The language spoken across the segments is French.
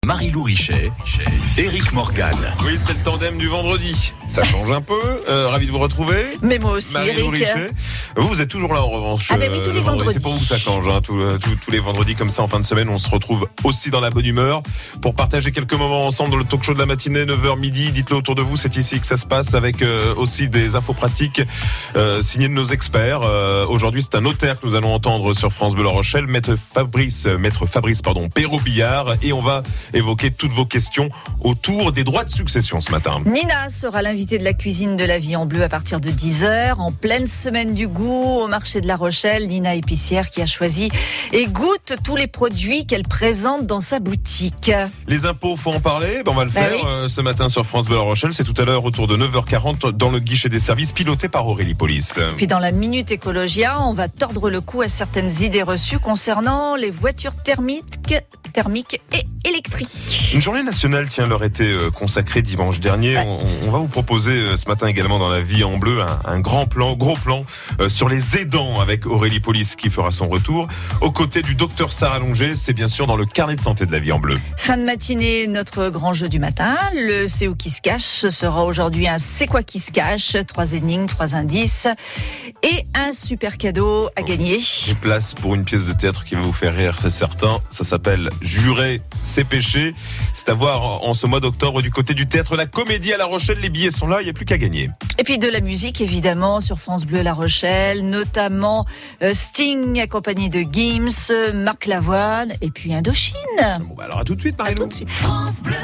Marie-Lou Richet, Éric Morgan. Oui, c'est le tandem du vendredi. Ça change un peu. Ravi de vous retrouver. Mais moi aussi, Marie-Lou Éric. Richet. Vous êtes toujours là en revanche. Ah, mais oui, tous les vendredis. C'est pour vous que ça change. Hein, tous les vendredis comme ça en fin de semaine, on se retrouve aussi dans la bonne humeur pour partager quelques moments ensemble dans le talk show de la matinée, 9h midi. Dites-le autour de vous, c'est ici que ça se passe avec aussi des infos pratiques signées de nos experts. Aujourd'hui, c'est un notaire que nous allons entendre sur France Bleu La Rochelle, maître Fabrice Perrault-Billard, et on va évoquer toutes vos questions autour des droits de succession ce matin. Nina sera l'invitée de la cuisine de la vie en bleu à partir de 10h. En pleine semaine du goût au marché de La Rochelle, Nina épicière qui a choisi et goûte tous les produits qu'elle présente dans sa boutique. Les impôts, faut en parler. On va le faire ce matin sur France Bleu La Rochelle. C'est tout à l'heure autour de 9h40 dans le guichet des services piloté par Aurélie Police. Puis dans la Minute Écologia, on va tordre le cou à certaines idées reçues concernant les voitures thermiques et électriques. Une journée nationale leur été consacrée dimanche dernier. On va vous proposer ce matin également dans la vie en bleu un gros plan sur les aidants avec Aurélie Police qui fera son retour. Aux côtés du docteur Sarah Longer, c'est bien sûr dans le carnet de santé de la vie en bleu. Fin de matinée, notre grand jeu du matin, le C'est où qui se cache. Ce sera aujourd'hui un C'est quoi qui se cache, 3 énigmes, 3 indices et un super cadeau à gagner. J'ai place pour une pièce de théâtre qui va vous faire rire, c'est certain. Ça s'appelle Jurer, c'est péché. C'est à voir en ce mois d'octobre du côté du théâtre La Comédie à La Rochelle. Les billets sont là, il n'y a plus qu'à gagner. Et puis de la musique évidemment sur France Bleu La Rochelle, notamment Sting accompagné de Gims, Marc Lavoine et puis Indochine. Bon, alors à tout de suite, Marie-Lou. France Bleu.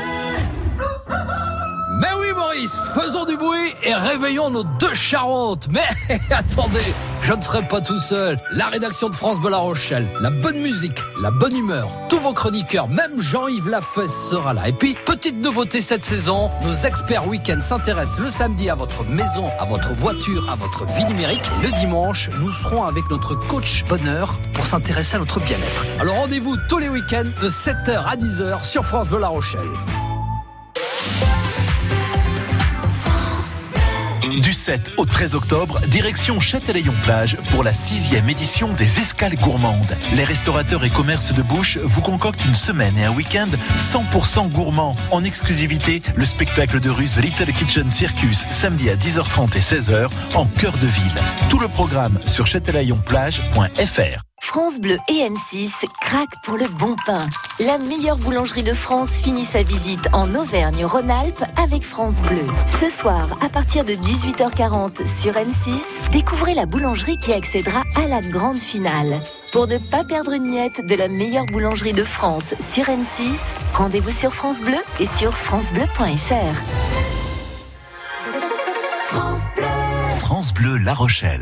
Mais oui Maurice, faisons du bruit et réveillons nos deux Charentes. Mais attendez, je ne serai pas tout seul. La rédaction de France Bleu La Rochelle, la bonne musique, la bonne humeur, tous vos chroniqueurs, même Jean-Yves Lafesse sera là. Et puis, petite nouveauté cette saison, nos experts week-end s'intéressent le samedi à votre maison, à votre voiture, à votre vie numérique. Le dimanche, nous serons avec notre coach bonheur pour s'intéresser à notre bien-être. Alors rendez-vous tous les week-ends de 7h à 10h sur France Bleu La Rochelle. Du 7 au 13 octobre, direction Châtelaillon-Plage pour la 6e édition des Escales Gourmandes. Les restaurateurs et commerces de bouche vous concoctent une semaine et un week-end 100% gourmand. En exclusivité, le spectacle de rue The Little Kitchen Circus, samedi à 10h30 et 16h, en cœur de ville. Tout le programme sur châtelaillonplage.fr. France Bleu et M6 craquent pour le bon pain. La meilleure boulangerie de France finit sa visite en Auvergne-Rhône-Alpes avec France Bleu. Ce soir, à partir de 18h40 sur M6, découvrez la boulangerie qui accédera à la grande finale. Pour ne pas perdre une miette de la meilleure boulangerie de France sur M6, rendez-vous sur France Bleu et sur francebleu.fr. France Bleu. France Bleu La Rochelle.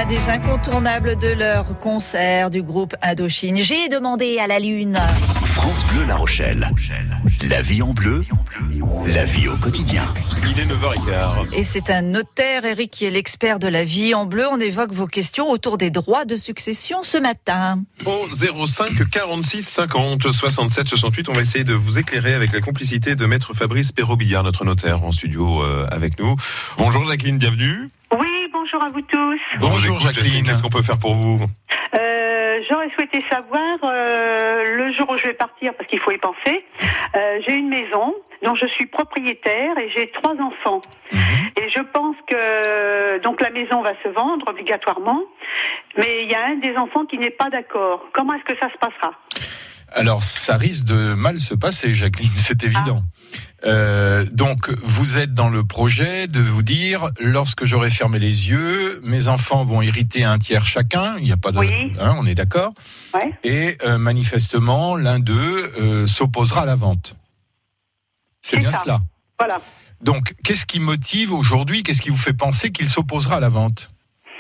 des incontournables de leur concert du groupe Indochine. J'ai demandé à la Lune. France Bleu La Rochelle. La vie en bleu, la vie au quotidien. Il est 9h15. Et c'est un notaire, Eric, qui est l'expert de la vie en bleu. On évoque vos questions autour des droits de succession ce matin. Au 05 46 50 67 68, on va essayer de vous éclairer avec la complicité de maître Fabrice Perrobillard, notre notaire en studio avec nous. Bonjour Jacqueline, bienvenue. Oui, bonjour à vous tous. Bonjour Jacqueline, qu'est-ce qu'on peut faire pour vous? J'aurais souhaité savoir, le jour où je vais partir, parce qu'il faut y penser, j'ai une maison dont je suis propriétaire et j'ai 3 enfants. Et je pense que donc la maison va se vendre obligatoirement, mais il y a un des enfants qui n'est pas d'accord. Comment est-ce que ça se passera ? Alors, ça risque de mal se passer, Jacqueline, c'est évident. Donc, vous êtes dans le projet de vous dire, lorsque j'aurai fermé les yeux, mes enfants vont hériter 1/3 chacun, il n'y a pas de... Oui. on est d'accord ? Ouais. Et manifestement, l'un d'eux s'opposera à la vente. C'est bien ça. cela. Voilà. Donc, qu'est-ce qui motive aujourd'hui, qu'est-ce qui vous fait penser qu'il s'opposera à la vente ?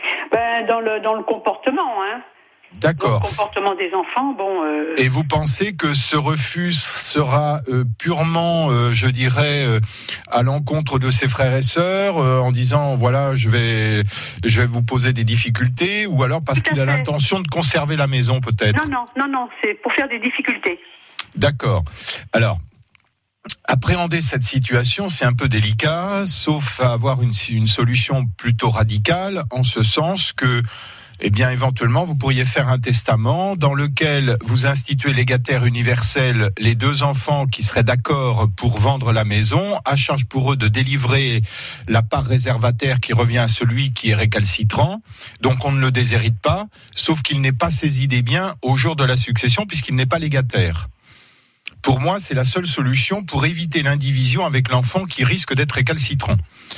Dans le comportement, hein. D'accord. Le comportement des enfants, Et vous pensez que ce refus sera purement, je dirais, à l'encontre de ses frères et sœurs, en disant voilà, je vais vous poser des difficultés, ou alors parce qu'il a l'intention de conserver la maison, peut-être ? Non, c'est pour faire des difficultés. D'accord. Alors, appréhender cette situation, c'est un peu délicat, sauf à avoir une solution plutôt radicale, en ce sens que éventuellement, vous pourriez faire un testament dans lequel vous instituez légataire universel les 2 enfants qui seraient d'accord pour vendre la maison, à charge pour eux de délivrer la part réservataire qui revient à celui qui est récalcitrant. Donc on ne le déshérite pas, sauf qu'il n'est pas saisi des biens au jour de la succession puisqu'il n'est pas légataire. Pour moi, c'est la seule solution pour éviter l'indivision avec l'enfant qui risque d'être récalcitrant.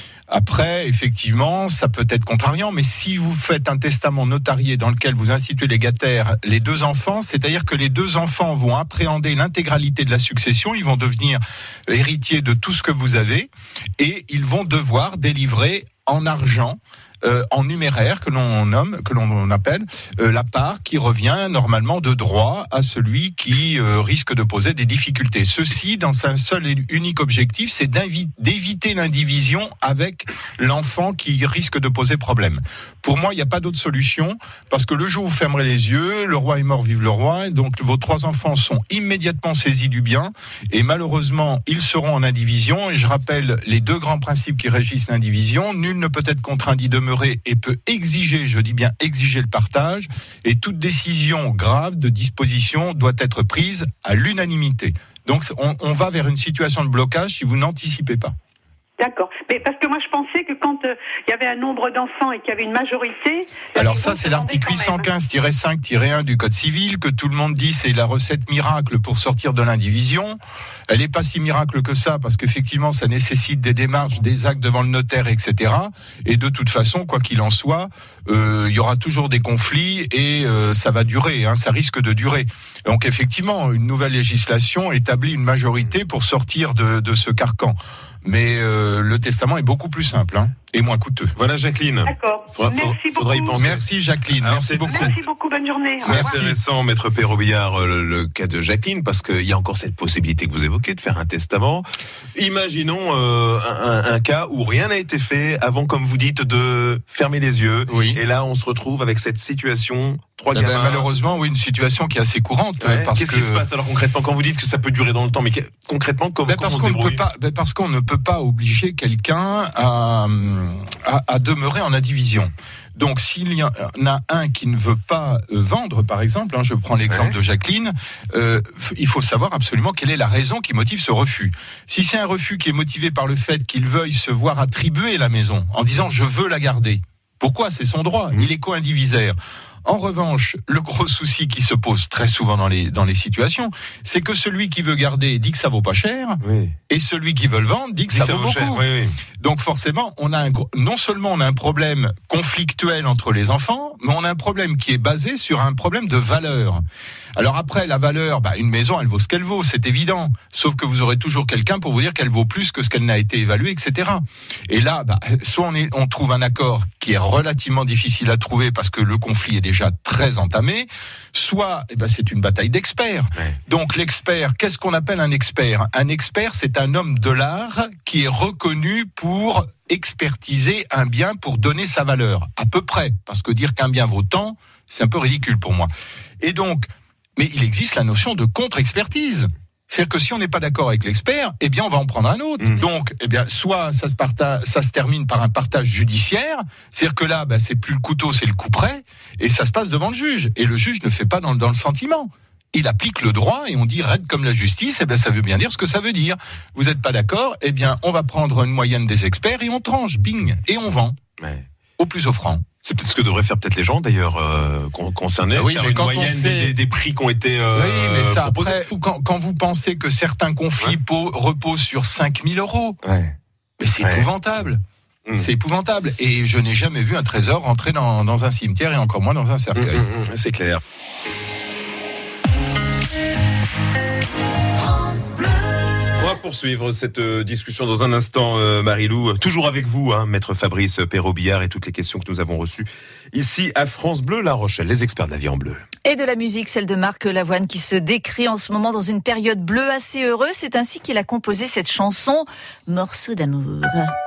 Après, effectivement, ça peut être contrariant, mais si vous faites un testament notarié dans lequel vous instituez légataire les 2 enfants, c'est-à-dire que les 2 enfants vont appréhender l'intégralité de la succession, ils vont devenir héritiers de tout ce que vous avez, et ils vont devoir délivrer en argent, en numéraire que l'on appelle la part qui revient normalement de droit à celui qui risque de poser des difficultés. Ceci dans un seul et unique objectif, c'est d'éviter l'indivision avec l'enfant qui risque de poser problème. Pour moi, il n'y a pas d'autre solution, parce que le jour où vous fermerez les yeux, le roi est mort, vive le roi, donc vos 3 enfants sont immédiatement saisis du bien, et malheureusement, ils seront en indivision, et je rappelle les 2 grands principes qui régissent l'indivision: nul ne peut être contraint d'y demeurer et peut exiger, je dis bien exiger le partage, et toute décision grave de disposition doit être prise à l'unanimité. Donc on va vers une situation de blocage si vous n'anticipez pas. D'accord. Mais parce que moi, je pensais que quand il y avait un nombre d'enfants et qu'il y avait une majorité... Alors ça, c'est l'article 815-5-1 du Code civil, que tout le monde dit c'est la recette miracle pour sortir de l'indivision. Elle n'est pas si miracle que ça, parce qu'effectivement, ça nécessite des démarches, des actes devant le notaire, etc. Et de toute façon, quoi qu'il en soit, il y aura toujours des conflits et ça va durer, ça risque de durer. Donc effectivement, une nouvelle législation établit une majorité pour sortir de ce carcan. Mais le testament est beaucoup plus simple et moins coûteux. Voilà Jacqueline. D'accord. Faudra y penser. Merci Jacqueline. Merci beaucoup. Merci beaucoup. Bonne journée. C'est intéressant, maître Perrobillard, le cas de Jacqueline, parce qu'il y a encore cette possibilité que vous évoquez de faire un testament. Imaginons un cas où rien n'a été fait avant, comme vous dites, de fermer les yeux. Oui. Et là, on se retrouve avec cette situation. 3 gamins. Malheureusement, oui, une situation qui est assez courante. Qu'est-ce qui se passe alors concrètement quand vous dites que ça peut durer dans le temps, mais concrètement comment on se débrouille ? Parce qu'on ne peut pas obliger quelqu'un à demeurer en indivision. Donc, s'il y en a un qui ne veut pas vendre, par exemple, je prends l'exemple de Jacqueline, il faut savoir absolument quelle est la raison qui motive ce refus. Si c'est un refus qui est motivé par le fait qu'il veuille se voir attribuer la maison, en disant « je veux la garder », pourquoi ? C'est son droit, il est co-indivisaire. En revanche, le gros souci qui se pose très souvent dans les situations, c'est que celui qui veut garder dit que ça vaut pas cher, et celui qui veut le vendre dit que ça vaut beaucoup. Cher, oui. Donc forcément, non seulement on a un problème conflictuel entre les enfants, mais on a un problème qui est basé sur un problème de valeur. Alors après, la valeur, une maison, elle vaut ce qu'elle vaut, c'est évident. Sauf que vous aurez toujours quelqu'un pour vous dire qu'elle vaut plus que ce qu'elle n'a été évaluée, etc. Et là, soit on trouve un accord qui est relativement difficile à trouver parce que le conflit est déjà très entamé, soit c'est une bataille d'experts. Ouais. Donc l'expert, qu'est-ce qu'on appelle un expert ? Un expert, c'est un homme de l'art qui est reconnu pour expertiser un bien, pour donner sa valeur, à peu près. Parce que dire qu'un bien vaut tant, c'est un peu ridicule pour moi. Et donc, mais il existe la notion de contre-expertise. C'est-à-dire que si on n'est pas d'accord avec l'expert, on va en prendre un autre. Donc, soit ça se termine par un partage judiciaire, c'est-à-dire que là, c'est plus le couteau, c'est le couperet, et ça se passe devant le juge. Et le juge ne fait pas dans le sentiment. Il applique le droit et on dit raide comme la justice, ça veut bien dire ce que ça veut dire. Vous n'êtes pas d'accord, on va prendre une moyenne des experts et on tranche, bing, et on vend. Ouais. Au plus offrant. C'est peut-être ce que devraient faire peut-être les gens d'ailleurs concernés. Oui, faire mais une quand moyenne des prix qui ont été oui, mais ça proposés. Après, quand vous pensez que certains conflits reposent sur 5 000 €, mais c'est épouvantable. C'est épouvantable. Et je n'ai jamais vu un trésor rentrer dans un cimetière et encore moins dans un cercueil. C'est clair. On va poursuivre cette discussion dans un instant, Marie-Lou. Toujours avec vous, Maître Fabrice Perrault-Billard, et toutes les questions que nous avons reçues ici à France Bleu La Rochelle, les experts de la vie en bleu. Et de la musique, celle de Marc Lavoine, qui se décrit en ce moment dans une période bleue assez heureuse. C'est ainsi qu'il a composé cette chanson, Morceau d'amour.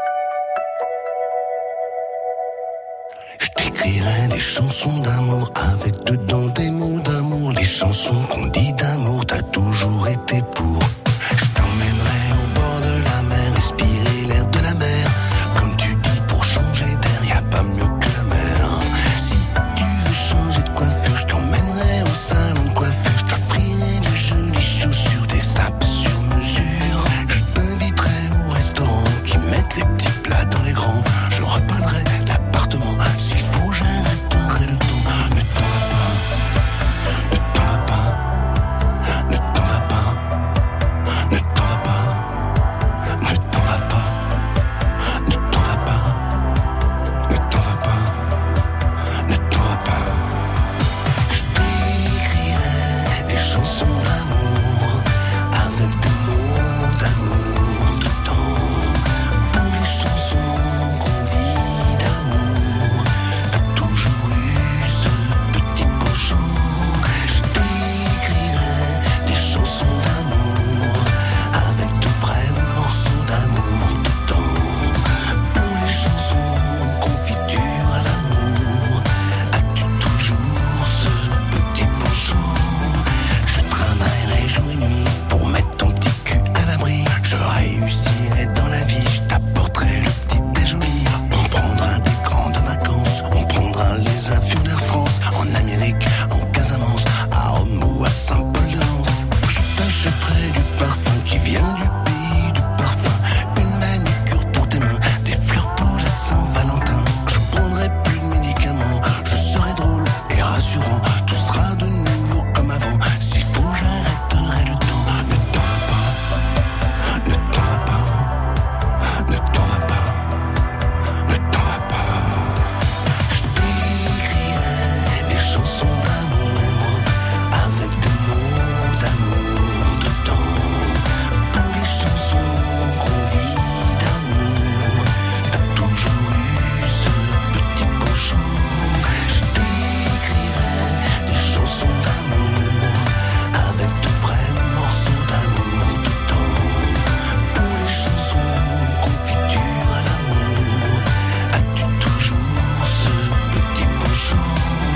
Je t'écrirai des chansons d'amour avec dedans des mots d'amour. Les chansons qu'on dit d'amour, t'as toujours été pour. Je t'emmènerai au bord de la mer, respirer l'air de la mer. Comme tu dis, pour changer d'air, y a pas mieux que la mer. Si tu veux changer de coiffure, je t'emmènerai au salon de coiffure. Je t'offrirai de jolies chaussures, des sapes sur mesure. Je t'inviterai au restaurant qui mettent les petits plats dans les grands. Je repeindrai l'appartement. S'il faut, j'arrêterai le temps. Ne t'en va pas, ne t'en va pas, ne t'en va pas, ne t'en va pas, ne t'en va pas, ne t'en va pas, ne t'en va pas, ne t'en va pas. Je t'écrirai des chansons d'amour avec des mots d'amour dedans. Pour les chansons qu'on dit d'amour, t'as toujours eu ce petit penchant. Je t'écrirai des chansons d'amour avec de vrais morceaux d'amour dedans. Pour les chansons confiture à l'amour, as-tu toujours ce petit penchant? Je travaillerai jour et nuit pour mettre ton petit cul à l'abri. Je réussirai dans la vie, je t'apporterai le petit déjeuner. On prendra des grandes vacances, on prendra les avions d'Air France, en Amérique, en Casamance, à Rome ou à Saint-Paul-de-Lens. Je t'achèterai du parfum qui vient du pays du parfum, une manicure pour tes mains, des fleurs pour la Saint-Valentin. Je prendrai plus de médicaments, je serai drôle et rassurant. Tout sera de nouveau comme avant. S'il faut, j'arrêterai le temps. Ne t'en va pas, ne t'en va pas, ne t'en va pas, ne t'en va pas. Je t'écrirai des chansons d'amour avec des mots d'amour dedans. Pour les chansons qu'on dit d'amour, t'as toujours eu ce petit penchant. Je t'écrirai des chansons d'amour avec de vrais morceaux d'amour dedans. Pour les chansons confiture à l'amour, as-tu toujours ce petit penchant?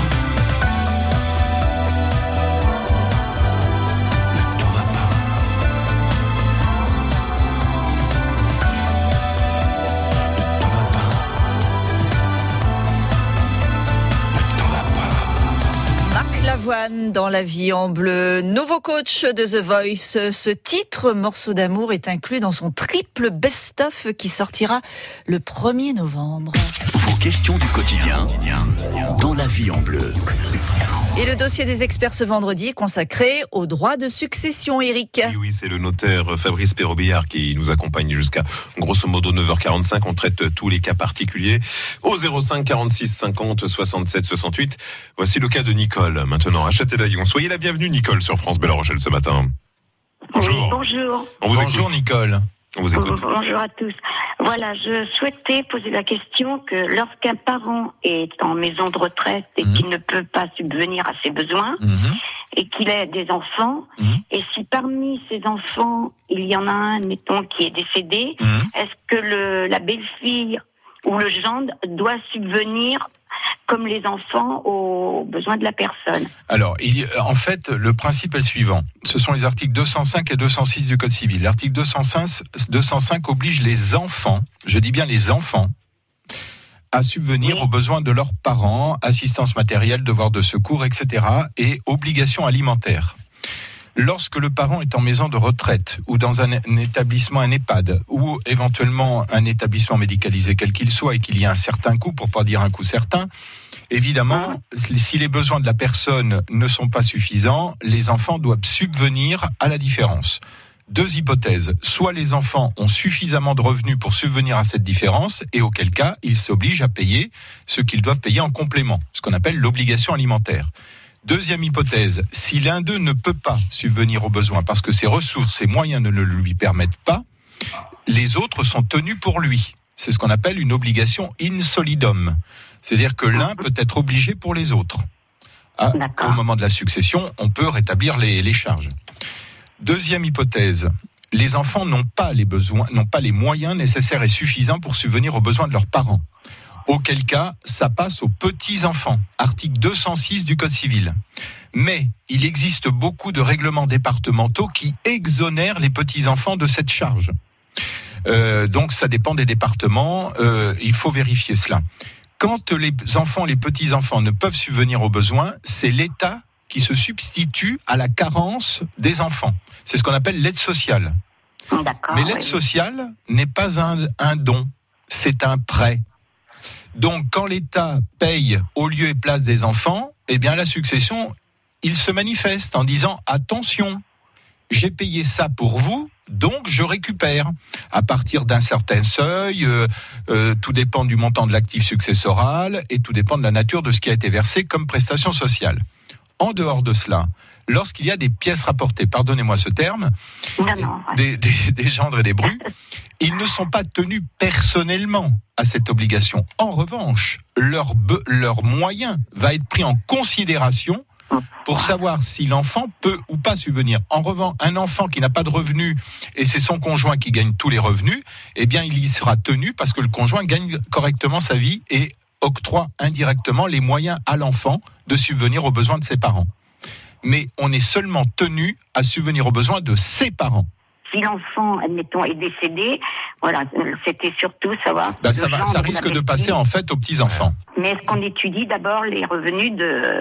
Ne t'en va pas, ne t'en va pas, ne t'en va pas. Marc Lavoine dans La vie en bleu, nouveau coach de The Voice. Ce titre, Morceau d'amour, est inclus dans son triple best-of qui sortira le 1er novembre. Vos questions du quotidien dans La vie en bleu. Et le dossier des experts ce vendredi est consacré aux droits de succession, Eric. Oui, c'est le notaire Fabrice Perrobillard qui nous accompagne jusqu'à grosso modo 9h45. On traite tous les cas particuliers au 05 46 50 67 68. Voici le cas de Nicole maintenant à Châtelaillon. Soyez la bienvenue, Nicole, sur France Bleu La Rochelle ce matin. Bonjour. Oui, bonjour. On vous Bonjour écoute. Nicole. On vous écoute. Bonjour à tous. Voilà, je souhaitais poser la question que lorsqu'un parent est en maison de retraite et qu'il ne peut pas subvenir à ses besoins et qu'il a des enfants, et si parmi ces enfants, il y en a un, mettons, qui est décédé, est-ce que la belle-fille ou le gendre doit subvenir comme les enfants aux besoins de la personne? Alors, en fait, le principe est le suivant. Ce sont les articles 205 et 206 du Code civil. L'article 205 oblige les enfants, je dis bien les enfants, à subvenir aux besoins de leurs parents, assistance matérielle, devoir de secours, etc. et obligations alimentaires. Lorsque le parent est en maison de retraite ou dans un établissement, un EHPAD, ou éventuellement un établissement médicalisé quel qu'il soit et qu'il y a un certain coût, pour pas dire un coût certain, évidemment, si les besoins de la personne ne sont pas suffisants, les enfants doivent subvenir à la différence. Deux hypothèses. Soit les enfants ont suffisamment de revenus pour subvenir à cette différence, et auquel cas, ils s'obligent à payer ce qu'ils doivent payer en complément, ce qu'on appelle l'obligation alimentaire. Deuxième hypothèse, si l'un d'eux ne peut pas subvenir aux besoins parce que ses ressources, ses moyens ne le lui permettent pas, les autres sont tenus pour lui. C'est ce qu'on appelle une obligation in solidum. C'est-à-dire que l'un peut être obligé pour les autres. Au moment de la succession, on peut rétablir les charges. Deuxième hypothèse, les enfants n'ont pas les moyens nécessaires et suffisants pour subvenir aux besoins de leurs parents. Auquel cas, ça passe aux petits-enfants, article 206 du Code civil. Mais il existe beaucoup de règlements départementaux qui exonèrent les petits-enfants de cette charge. Donc ça dépend des départements, il faut vérifier cela. Quand les enfants, les petits-enfants ne peuvent subvenir aux besoins, c'est l'État qui se substitue à la carence des enfants. C'est ce qu'on appelle l'aide sociale. Mais l'aide sociale n'est pas un don, c'est un prêt. Donc, quand l'État paye au lieu et place des enfants, eh bien, la succession, il se manifeste en disant « Attention, j'ai payé ça pour vous, donc je récupère. » À partir d'un certain seuil, tout dépend du montant de l'actif successoral et tout dépend de la nature de ce qui a été versé comme prestation sociale. En dehors de cela, lorsqu'il y a des pièces rapportées, pardonnez-moi ce terme, des gendres et des brus, ils ne sont pas tenus personnellement à cette obligation. En revanche, leur moyen va être pris en considération pour savoir si l'enfant peut ou pas subvenir. En revanche, un enfant qui n'a pas de revenus et c'est son conjoint qui gagne tous les revenus, eh bien, il y sera tenu parce que le conjoint gagne correctement sa vie et octroie indirectement les moyens à l'enfant de subvenir aux besoins de ses parents. Mais on est seulement tenu à subvenir aux besoins de ses parents. Si l'enfant, admettons, est décédé, voilà, c'était surtout savoir... ça risque de passer en fait aux petits-enfants. Mais est-ce qu'on étudie d'abord les revenus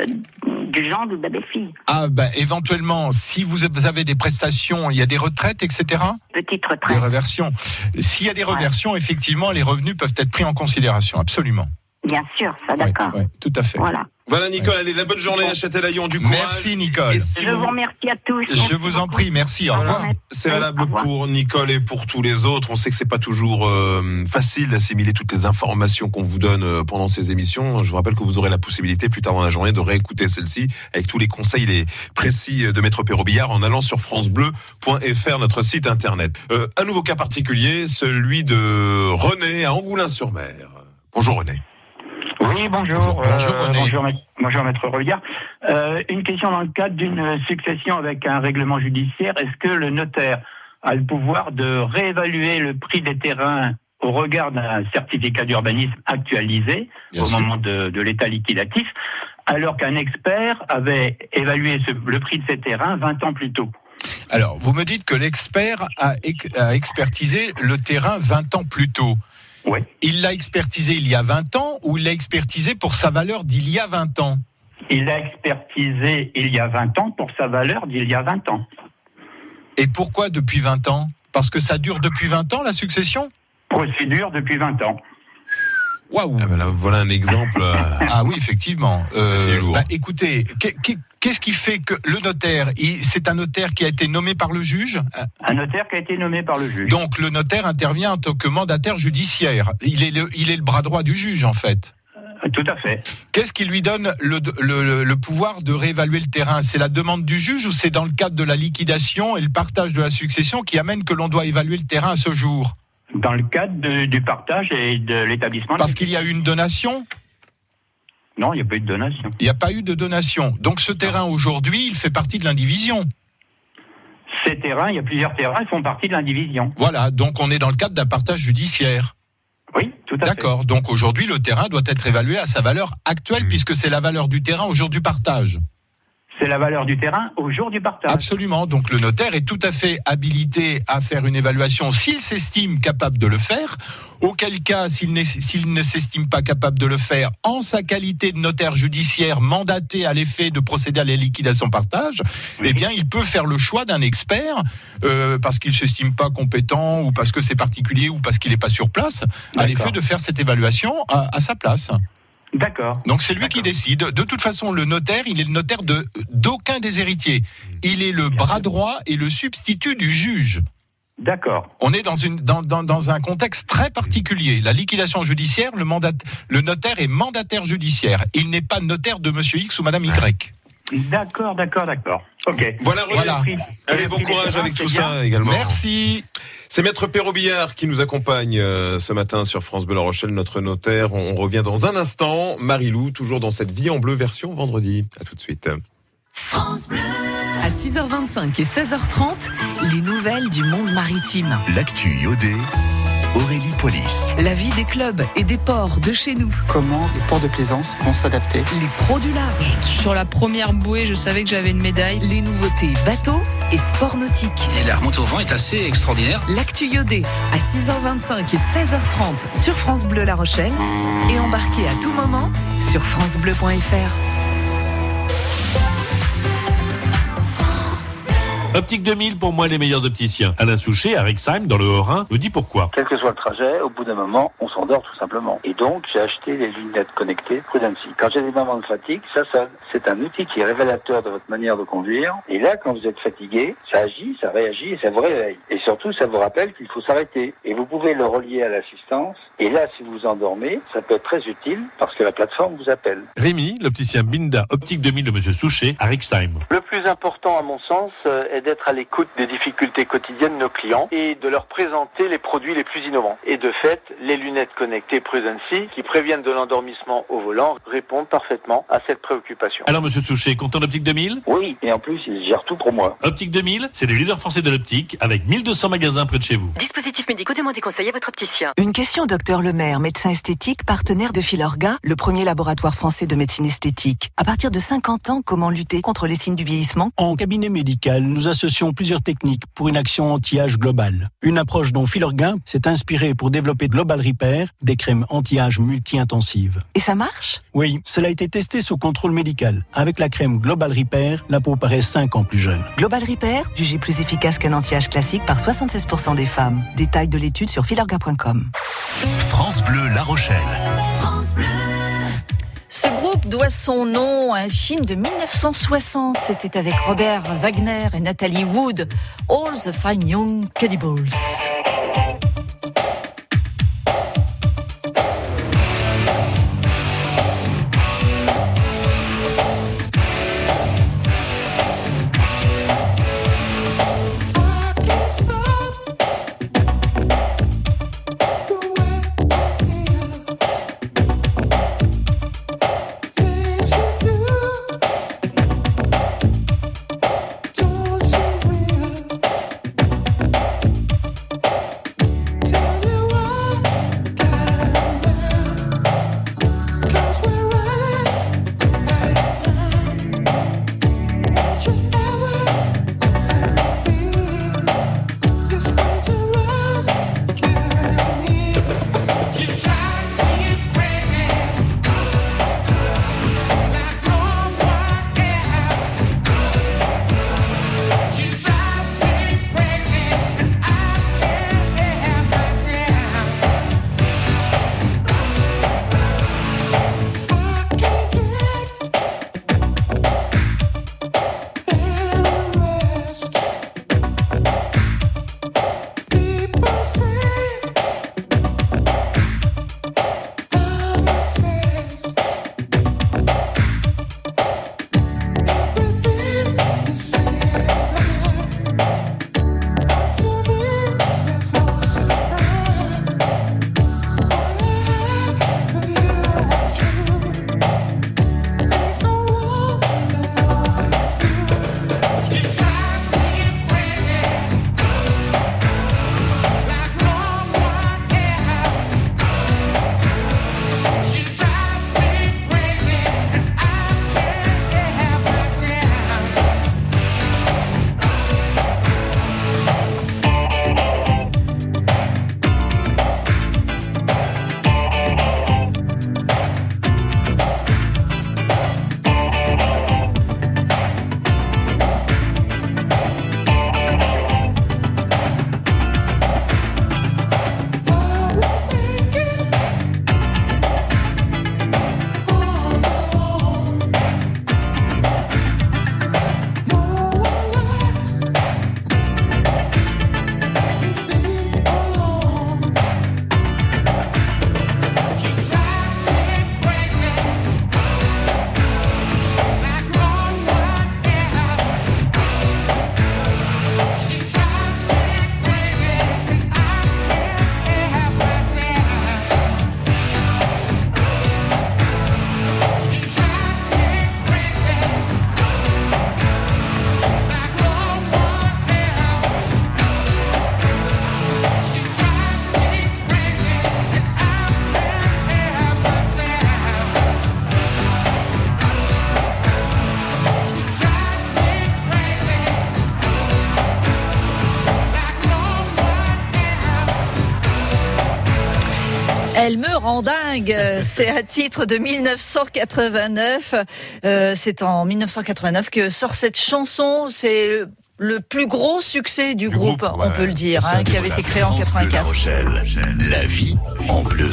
du gendre ou de la belle-fille? Éventuellement, si vous avez des prestations, il y a des retraites, etc. Petite retraite. Des reversions. S'il y a des reversions, effectivement, les revenus peuvent être pris en considération, absolument. Bien sûr, ça, d'accord. Oui, tout à fait. Voilà, Nicole, allez, la bonne journée à Châtelaillon, du courage. Merci, Nicole. Je vous remercie à tous. Je vous en prie, merci, au revoir. C'est valable pour Nicole et pour tous les autres. On sait que c'est pas toujours facile d'assimiler toutes les informations qu'on vous donne pendant ces émissions. Je vous rappelle que vous aurez la possibilité plus tard dans la journée de réécouter celle-ci avec tous les conseils les précis de Maître Perrobillard en allant sur francebleu.fr, notre site internet. Un nouveau cas particulier, celui de René à Angoulins-sur-Mer. Bonjour René. Oui, bonjour. René. Bonjour, Maître Regard. Une question dans le cadre d'une succession avec un règlement judiciaire. Est-ce que le notaire a le pouvoir de réévaluer le prix des terrains au regard d'un certificat d'urbanisme actualisé au moment de l'état liquidatif, alors qu'un expert avait évalué le prix de ces terrains 20 ans plus tôt? Alors, vous me dites que l'expert a expertisé le terrain 20 ans plus tôt. Oui. Il l'a expertisé il y a 20 ans ou il l'a expertisé pour sa valeur d'il y a 20 ans? Il l'a expertisé il y a 20 ans pour sa valeur d'il y a 20 ans. Et pourquoi depuis 20 ans? Parce que ça dure depuis 20 ans, la succession? Procédure depuis 20 ans. Waouh. Ah ben là, voilà un exemple. Ah oui, effectivement. C'est lourd. Écoutez, qu'est-ce qui fait que le notaire, c'est un notaire qui a été nommé par le juge? Un notaire qui a été nommé par le juge. Donc le notaire intervient en tant que mandataire judiciaire. Il est le bras droit du juge, en fait. Tout à fait. Qu'est-ce qui lui donne le pouvoir de réévaluer le terrain? C'est la demande du juge ou c'est dans le cadre de la liquidation et le partage de la succession qui amène que l'on doit évaluer le terrain à ce jour? Dans le cadre du partage et de l'établissement. Parce qu'il y a eu une donation? Non, il n'y a pas eu de donation. Il n'y a pas eu de donation. Donc ce terrain aujourd'hui, il fait partie de l'indivision. Ces terrains, il y a plusieurs terrains, ils font partie de l'indivision. Voilà, donc on est dans le cadre d'un partage judiciaire. Oui, tout à fait. D'accord, donc aujourd'hui le terrain doit être évalué à sa valeur actuelle puisque c'est la valeur du terrain au jour du partage. C'est la valeur du terrain au jour du partage. Absolument, donc le notaire est tout à fait habilité à faire une évaluation s'il s'estime capable de le faire, auquel cas s'il ne s'estime pas capable de le faire en sa qualité de notaire judiciaire mandaté à l'effet de procéder à la liquidation partage, eh bien il peut faire le choix d'un expert parce qu'il ne s'estime pas compétent ou parce que c'est particulier ou parce qu'il n'est pas sur place, à l'effet de faire cette évaluation à sa place. D'accord. Donc c'est lui qui décide. De toute façon, le notaire, il est le notaire d'aucun des héritiers. Il est le bras droit et le substitut du juge. D'accord. On est dans un contexte très particulier. La liquidation judiciaire, le notaire est mandataire judiciaire. Il n'est pas notaire de Monsieur X ou Madame Y. D'accord. Ok. Voilà. Allez, bon courage avec tout ça également. Merci. C'est Maître Perrault Billard qui nous accompagne ce matin sur France Bleu La Rochelle, notre notaire. On revient dans un instant. Marie-Lou, toujours dans cette Vie en Bleu version vendredi. À tout de suite. France Bleu. À 6h25 et 16h30, les nouvelles du monde maritime. L'actu iodé, Aurélie Polis. La vie des clubs et des ports de chez nous. Comment les ports de plaisance vont s'adapter. Les pros du large. Sur la première bouée, je savais que j'avais une médaille. Les nouveautés bateaux et sport nautique. Et la remontée au vent est assez extraordinaire. L'actu iodé à 6h25 et 16h30 sur France Bleu La Rochelle et embarquez à tout moment sur francebleu.fr. Optique 2000, pour moi, les meilleurs opticiens. Alain Souchet, à Rixheim, dans le Haut-Rhin, nous dit pourquoi. Quel que soit le trajet, au bout d'un moment, on s'endort tout simplement. Et donc, j'ai acheté les lunettes connectées Prudency. Quand j'ai des moments de fatigue, ça sonne. C'est un outil qui est révélateur de votre manière de conduire. Et là, quand vous êtes fatigué, ça agit, ça réagit et ça vous réveille. Et surtout, ça vous rappelle qu'il faut s'arrêter. Et vous pouvez le relier à l'assistance. Et là, si vous vous endormez, ça peut être très utile parce que la plateforme vous appelle. Rémi, l'opticien Binda, Optique 2000 de Monsieur Souchet, à Rixheim. Le plus important, à mon sens, est d'être à l'écoute des difficultés quotidiennes de nos clients et de leur présenter les produits les plus innovants. Et de fait, les lunettes connectées Prudency, qui préviennent de l'endormissement au volant, répondent parfaitement à cette préoccupation. Alors, Monsieur Souchet, content d'Optique 2000 ? Oui, et en plus, ils gèrent tout pour moi. Optique 2000, c'est les leaders français de l'optique, avec 1200 magasins près de chez vous. Dispositifs médicaux, demandez conseil à votre opticien. Une question, Docteur Lemaire, médecin esthétique, partenaire de Filorga, le premier laboratoire français de médecine esthétique. À partir de 50 ans, comment lutter contre les signes du vieillissement ? En cabinet médical, nous associons plusieurs techniques pour une action anti-âge globale. Une approche dont Filorga s'est inspirée pour développer Global Repair, des crèmes anti-âge multi-intensives. Et ça marche ? Oui, cela a été testé sous contrôle médical. Avec la crème Global Repair, la peau paraît 5 ans plus jeune. Global Repair, jugé plus efficace qu'un anti-âge classique par 76% des femmes. Détail de l'étude sur filorga.com. France Bleu La Rochelle. France Bleu. Ce groupe doit son nom à un film de 1960. C'était avec Robert Wagner et Natalie Wood. All the Fine Young Cannibals. Elle me rend dingue. C'est un titre de 1989. C'est en 1989 que sort cette chanson. C'est le plus gros succès du groupe, on peut le dire, qui avait été créé en 84. Rochelle, la vie en bleu.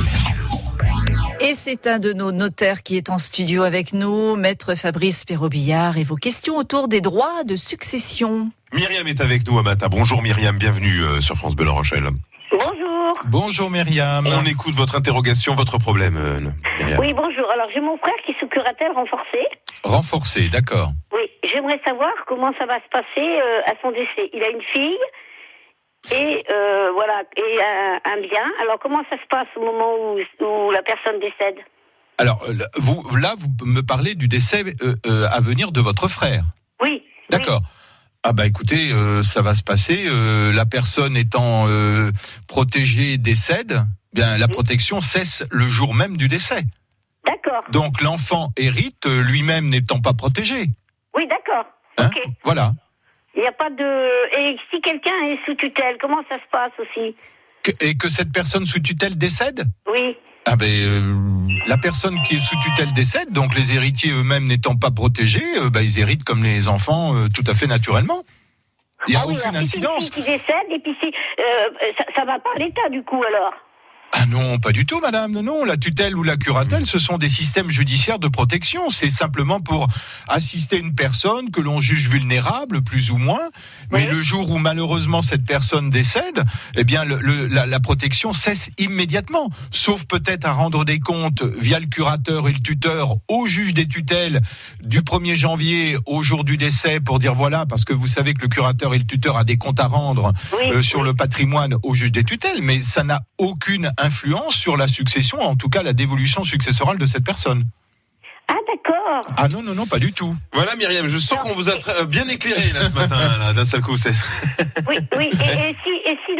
Et c'est un de nos notaires qui est en studio avec nous, Maître Fabrice Perrobillard, et vos questions autour des droits de succession. Myriam est avec nous à matin. Bonjour Myriam, bienvenue sur France Bleu La Rochelle. Bonjour. Bonjour Myriam. On écoute votre interrogation, votre problème, Myriam. Oui, bonjour. Alors j'ai mon frère qui est sous curatelle renforcée. Renforcée, d'accord. Oui, j'aimerais savoir comment ça va se passer à son décès. Il a une fille et voilà, et un bien. Alors comment ça se passe au moment où la personne décède? Alors vous me parlez du décès à venir de votre frère. Oui. D'accord. Oui. Ah bah écoutez, ça va se passer. La personne étant protégée décède, bien la protection cesse le jour même du décès. D'accord. Donc l'enfant hérite, lui-même n'étant pas protégé. Oui, d'accord. Hein? Ok. Voilà. Il n'y a pas de. Et si quelqu'un est sous tutelle, comment ça se passe aussi? Et que cette personne sous tutelle décède? Oui. Ah ben, la personne qui est sous tutelle décède, donc les héritiers eux-mêmes n'étant pas protégés, ils héritent comme les enfants tout à fait naturellement. Il n'y a aucune incidence. Si qui décède et puis si ça va pas à l'État du coup alors. Ah non, pas du tout, madame. Non, la tutelle ou la curatelle, ce sont des systèmes judiciaires de protection. C'est simplement pour assister une personne que l'on juge vulnérable, plus ou moins. Mais le jour où malheureusement cette personne décède, eh bien la protection cesse immédiatement. Sauf peut-être à rendre des comptes via le curateur et le tuteur au juge des tutelles du 1er janvier au jour du décès pour dire voilà, parce que vous savez que le curateur et le tuteur a des comptes à rendre sur le patrimoine au juge des tutelles, mais ça n'a aucune influence sur la succession, en tout cas la dévolution successorale de cette personne. Ah d'accord. Ah non, pas du tout. Voilà Myriam, je sens qu'on vous a bien éclairé là, ce matin, là, d'un seul coup. Oui. Et si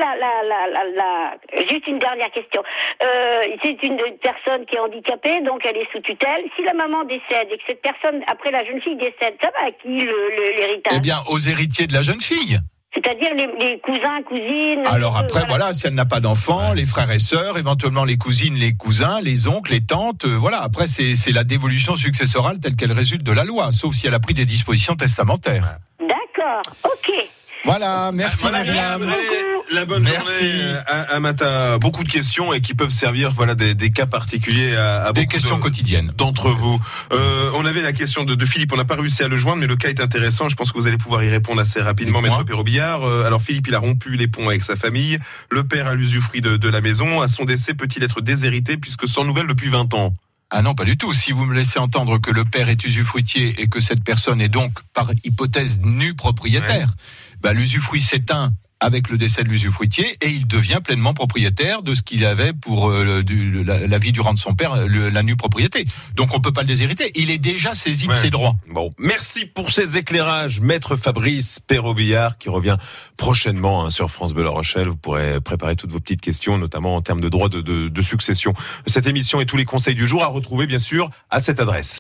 juste une dernière question. C'est une personne qui est handicapée, donc elle est sous tutelle. Si la maman décède et que cette personne, après la jeune fille décède, ça va à qui l'héritage? Eh bien, aux héritiers de la jeune fille. C'est-à-dire les cousins, cousines... Alors après, voilà, si elle n'a pas d'enfants, les frères et sœurs, éventuellement les cousines, les cousins, les oncles, les tantes, voilà. Après, c'est la dévolution successorale telle qu'elle résulte de la loi, sauf si elle a pris des dispositions testamentaires. D'accord, ok. Voilà, merci Myriam. La bonne journée à Mata. Beaucoup de questions et qui peuvent servir, des cas particuliers à des questions quotidiennes d'entre vous. On avait la question de Philippe, on n'a pas réussi à le joindre, mais le cas est intéressant. Je pense que vous allez pouvoir y répondre assez rapidement, Maître Perrobillard. Alors Philippe, il a rompu les ponts avec sa famille. Le père a l'usufruit de la maison. À son décès, peut-il être déshérité puisque sans nouvelles depuis 20 ans? Ah non, pas du tout. Si vous me laissez entendre que le père est usufruitier et que cette personne est donc, par hypothèse, nue propriétaire, l'usufruit s'éteint avec le décès de l'usufruitier et il devient pleinement propriétaire de ce qu'il avait pour la vie durant de son père, la nue propriété. Donc on peut pas le déshériter. Il est déjà saisi de ses droits. Bon, merci pour ces éclairages, Maître Fabrice Perrobillard, qui revient prochainement sur France Bleu La Rochelle. Vous pourrez préparer toutes vos petites questions, notamment en termes de droits de succession. Cette émission et tous les conseils du jour à retrouver bien sûr à cette adresse.